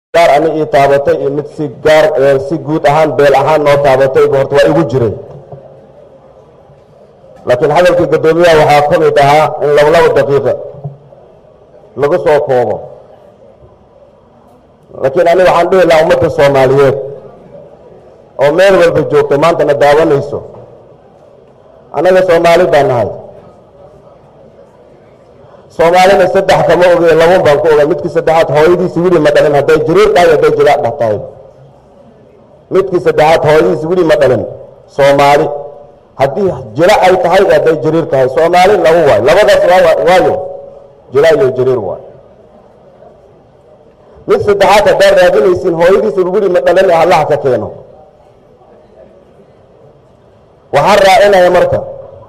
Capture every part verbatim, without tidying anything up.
gaar ani ii taabatay iyo mid si gaar si guud ahaan beel ahaan noo taabatay horta waa igu jiray laakiin hadalkii guddoomiyaha waxaa ka mid ahaa in laba laba daqiiqo lagu soo koobo laakiin ani waxaan dhihi lahaa ummadda soomaaliyeed oo meel walba joogta maantana daawanayso annaga soomaali baan nahay soomaalina saddex kama ogey laban baan ku ogaa midkii saddexaad hooyadiisi wili ma dhalin hadday jiriir tahay hadday jilaac dhah tahay midkii saddexaad hooyadiisi wili ma dhalin soomaali haddii jilaac ay tahay hadday jiriir tahay soomaali laba waayo labadaas waayo jilaac iyo jiriir waayo mid saddexaad haddaad raadinaysiin hooyadiisi wili ma dhalin ee allaha ka keeno waxaan raacinaya marka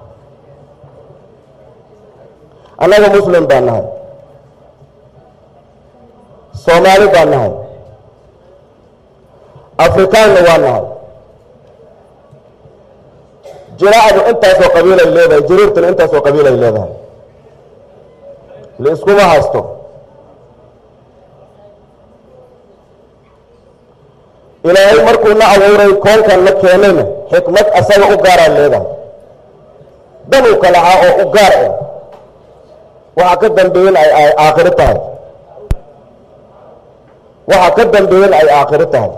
annaga muslim baan nahay soomaali baan nahay afrikaanna waa nahay jiraacdu intaasoo qabiilay leedahay jiriirtuna intaasoo qabiilay leedahay laiskuma haysto ilaahay markuuna abuuray koonkan la keenayna xikmad asaga u gaaraa leedahay dan u kalahaa oo u gaar ah waxaa ka dambeeyen ay aakhiro tahay waxaa ka dambeeyen ay aakhiro tahay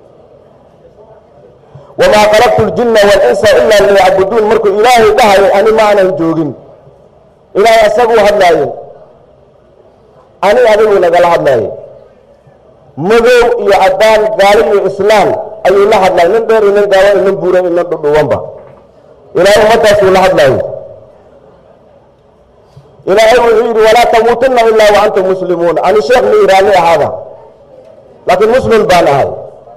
wamaa khalaqtu ljinna walinsa ilaa liyacbuduun markuu ilaahay dhahayo ani ma aanan joogin ilaahay asaguu hadlaaye ani adiguu nagala hadlaaye madow iyo caddaan gaali iyo islaam ayuu la hadlaay nin dheer inan gaawan inan buuran inan dhudhuwanba ilaahay ummadaasuu la hadlaaye ilaahay wuxuu yidhi walaa tamuutunna ilaa wa antum muslimuun ani sheekh ma iraani ahaada laakiin muslim baan ahay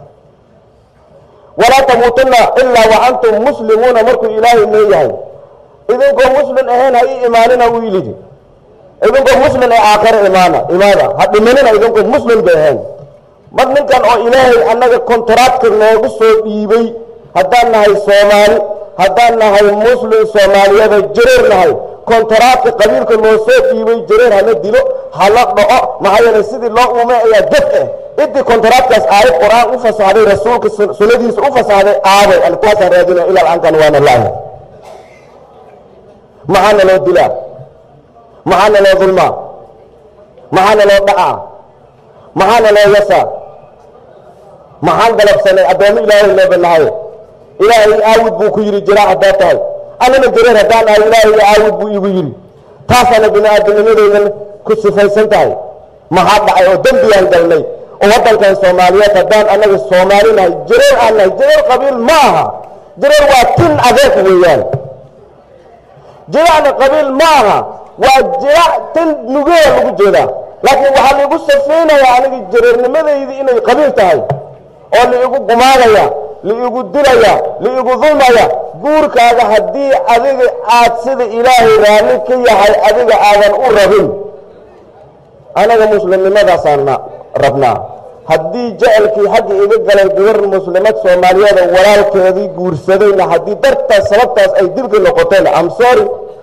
walaa tamuutunna ilaa wa antum muslimuuna markuu ilaahay leeyahay idinkoo muslim ahayn ha ii imaanina wuu yidhi idinkoo muslim ee aakhiro imaana imaada ha dhimanina idinkoo muslim bay ahayn mar ninkan oo ilaahay annaga kontaraadka noogu soo dhiibay haddaan nahay soomaali haddaan nahay muslim soomaaliyada jireer nahay kontaraadka qabiilka loo soo dhiibay jireer hala dilo hala dhaco maxaa yeelay sidii loo uumay ayaa jaf ah idii kontaraadkaas aayad qur-aan u fasaxday rasuulka sunnadiisa u fasaxday aaday alkaasaan raadina ilaa ankan waana laahi maxaana loo dilaa maxaana loo dulmaa maxaana loo dhacaa maxaana loo yasaa maxaan galabsanay addoommo ilaahay leeba nahay ilaahay aawid buu ku yidhi jiraac haddaad tahay annana jareer haddaan ahay ilaahay aawid buu igu yidhi taasaana bini aadamnimadeydan ku sifaysan tahay maxaa dhacay oo dembiyaan galnay oo waddankan soomaaliyeed haddaan annaga soomaali nahay jareer aan nahay jareer qabiil ma aha jareer waa tin adeeg weeyaan jiraacna qabiil ma aha waa jiraac tin nugeeda lagu jeedaa laakiin waxaa laigu safaynayaa aniga jareernimadeydii inay qabiil tahay oo laigu gumaadaya laigu dilaya laigu dulmaya guurkaaga haddii adiga aad sida ilaahay raalli ka yahay adiga aadan u rabin anaga muslimnimadaasaan rabnaa haddii jecelkii xagga iga galay gabar muslimad soomaaliyeed oo walaalkeedii guursadayna haddii dartaas sababtaas ay dibka noqotayna am sorry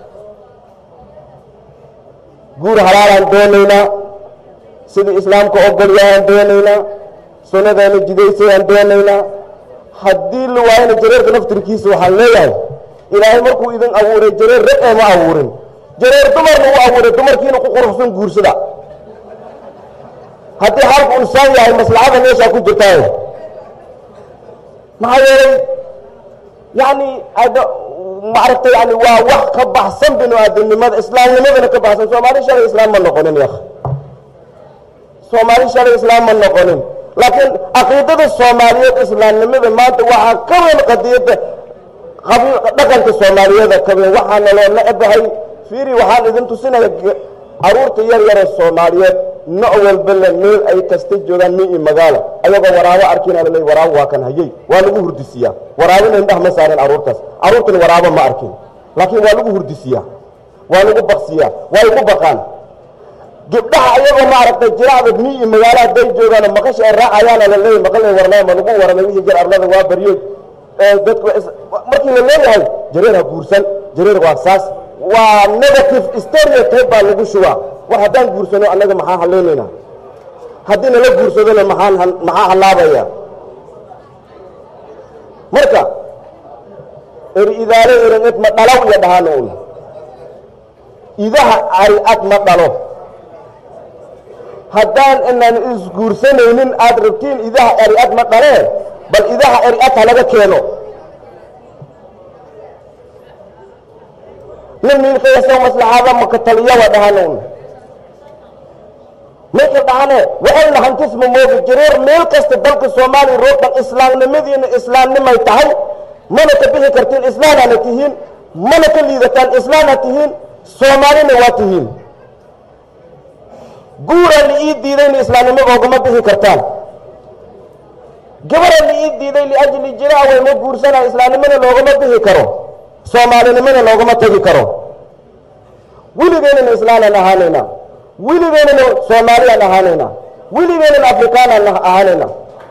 guur halaalaan doonaynaa sidii islaamka ogol yahaan doonaynaa sunnadeena jidaysayaan doonaynaa haddii la waayana jareerka naftirkiisa waxaan leeyahay ilaahay markuu idin abuuray jareer rag ee ma abuurin jareer dumarna u abuuray dumarkiina ku quruxsan guursada haddii xalku insaan yahay maslaxada meeshaa ku jirtaa maxaa yeelay yani maaragta yani waa wax ka baxsan binu aadamnimada islaamnimadana ka baxsan soomaali shalay islaam ma noqonin yakh soomaali shalay islaam ma noqonin laakiin caqiidada soomaaliyeed islaamnimada maanta waxaa ka weyn qadiyadda dhaqanka soomaaliyada ka weyn waxaana loo necbahay fiiri waxaan idin tusinaya caruurta yar yare soomaaliyeed nooc walbale meel ay kasta joogaan mi i magaalo ayagoo waraabo arkin ala leey waraabo waa kan hayey waa lagu hurdisiyaa waraabina indhaha ma saareen caruurtaas caruurtana waraabo ma arkin laakiin waa lagu hurdisiyaa waa lagu baqsiyaa way ku baqaan gabdhaha ayagoo maaragtay jiraacda mi i magaalo hadday joogaan maqasha ay raacayaana la leeyahy maqal ay warnaa ma lagu waramay wixii jar arlada waa baryood dadku markii la leeyahay jareer ha guursan jareer waa saas waa negative stereotype baa lagu shubaa war haddaan guursano annaga maxaa haleynaynaa haddii nala guursadona maxaan maxaa hallaabaya marka eri idaale ereed ma dhalow iyo dhahaan uun idaha ari-ad ma dhalo haddaan inaan isguursanaynin aad rabtiin idaha ari-ad ma dhalee bal idaha ari-ad ha laga keeno nin miilkayasoo maslaxaada maka taliyaba dhahaan uun marka dhahane waxayna hantisma mooga jireer meel kasta dalka soomaaliya roodhan islaamnimadiina islaamnimay tahay mana ka bixi kartiin islaamana tihiin mana ka liidataan islaamna tihiin soomaalina waa tihiin guura la ii diidayna islaamnimada ogama bixi kartaan gabara la ii diiday liajli jiraa way ma guursanaa islaamnimada loogama bixi karo soomaalinimada loogama tegi karo weligeynana islaamnan ahaanayna weligeynana soomaaliyaan ahaanayna weligeynana afrikaanaan ahaanayna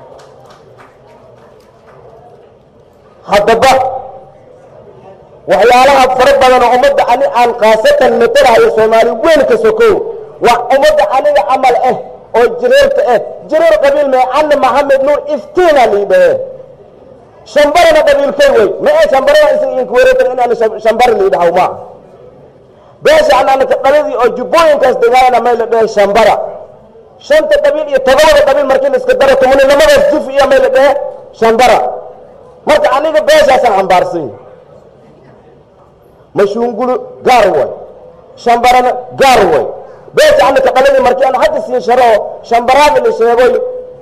haddaba waxyaalaha fara badan oo ummadda ani aan khaasatan matalahayo soomaali weyn ka sokow waa ummadda aniga camal ah oo jireerta ah jireer qabiil mee cali maxamed nuur iftiina liidhahe shambarana qabiilkay wey ma ee shambarada isinkuwereetan inaan shambara liidhahaw maa beesha anaanaka dhaladii oo jubbooyinkaas degaayana may la dhehe shambara shanta qabiil iyo todobada qabiil markii la iska daro tumaninimadaas juf iyo may la dhehe shambara marka aniga beeshaasaan xambaarsan mashuungulu gaar way shambarana gaar way beesha anaka dhaladii markii aan hadda siin sharo shambaraada la sheegoy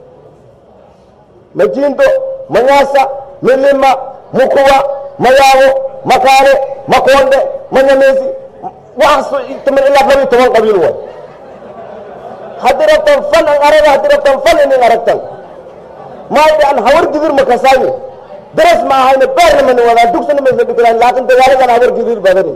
majiindo manyaasa milima mukuwa mayaabo makaane makoonde manyameysi wax toban ilaa laba iyo toban qabiil way haddii rabtan fan an araga haddii rabtan fan inin aragtan maayda aan hawar gidir makasaayi daras ma ahayna beerna mani wadaan dugsana maysa dhigiraan laakiin dagaaladan hawar gidir badani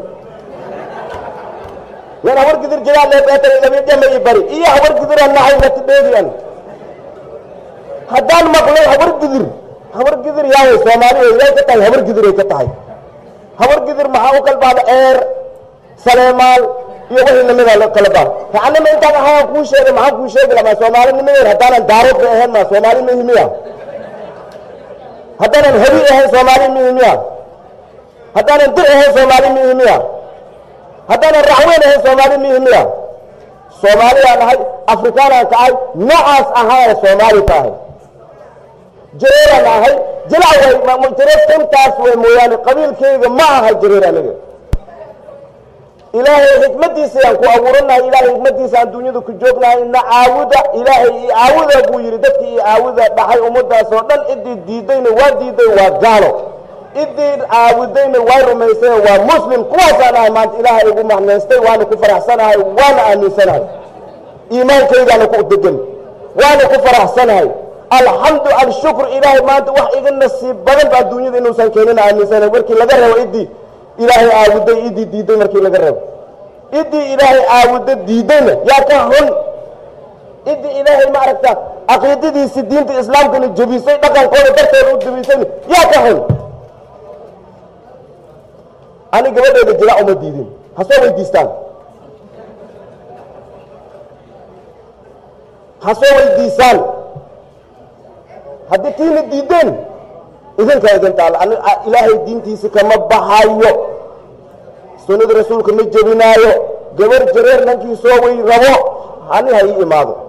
yan hawar gidir jiraa leebeetay labidhama i bari iyo hawar gidiraan nahay nati dheedian haddaan maqlay hawar gidir hawar gidir yaaway soomaaliya ilay ka tahay hawar gidiray ka tahay hawar gidir maxaa u kalbaada eer saleemaal iyo wixii lamida la kala baa tacanima intaan ahaa kuu sheegay maxaan kuu sheegi lamaa soomaalinimadeer haddaanan daaroodba ahayn maa soomaali mihimiya haddaanan habi ahayn soomaali mihimiya haddaanan dir ahayn soomaali mihimiya haddaanan raxweyn ahayn soomaali mihimiya soomaaliyaan ahay afrikaanaan ka ahay noocaas ahaana soomaali ka ahay jireeraan ahay jilac way jireer intaas way mooyaane qabiilkayga ma aha jireer aniga ilaahay xikmadiisa yaan ku abuuranahay ilaahay xikmadiisa aan dunyada ku joognahay ina caawuda ilaahay i caawuda buu yidhi dadkii i caawuda dhaxay ummadaas oo dhan idii diidayna waa diiday waa gaalo idii caawudayna waa rumaysay waa muslim kuwaasaan ahay maanta ilaahay igu mahnaystay waana ku faraxsanahay waana aaminsanahay iimaankaygaana ku degan waana ku faraxsanahay alxamdu alshukr ilaahay maanta wax iga nasiib badan baa dunyada inuusan keenina aaminsanahay markii laga reebo idii ilaahay aabuday idii diiday markii laga reebo idii ilaahay aabuda diidayna yaa ka xun idii ilaahay ma aragta caqiidadiisi diinta islaamkana jebisay dhaqankooda darteeda u jebisayna yaa ka xun ani gabadheeda jilaac uma diidin ha soo weydiistaan ha soo weydiisaan haddii tiina diideen idinkaa idin taalla ilaahay diintiisa kama baxayo sunnada rasuulka ma jebinaayo gabar jareer nankii soo way rabo hani ha ii imaado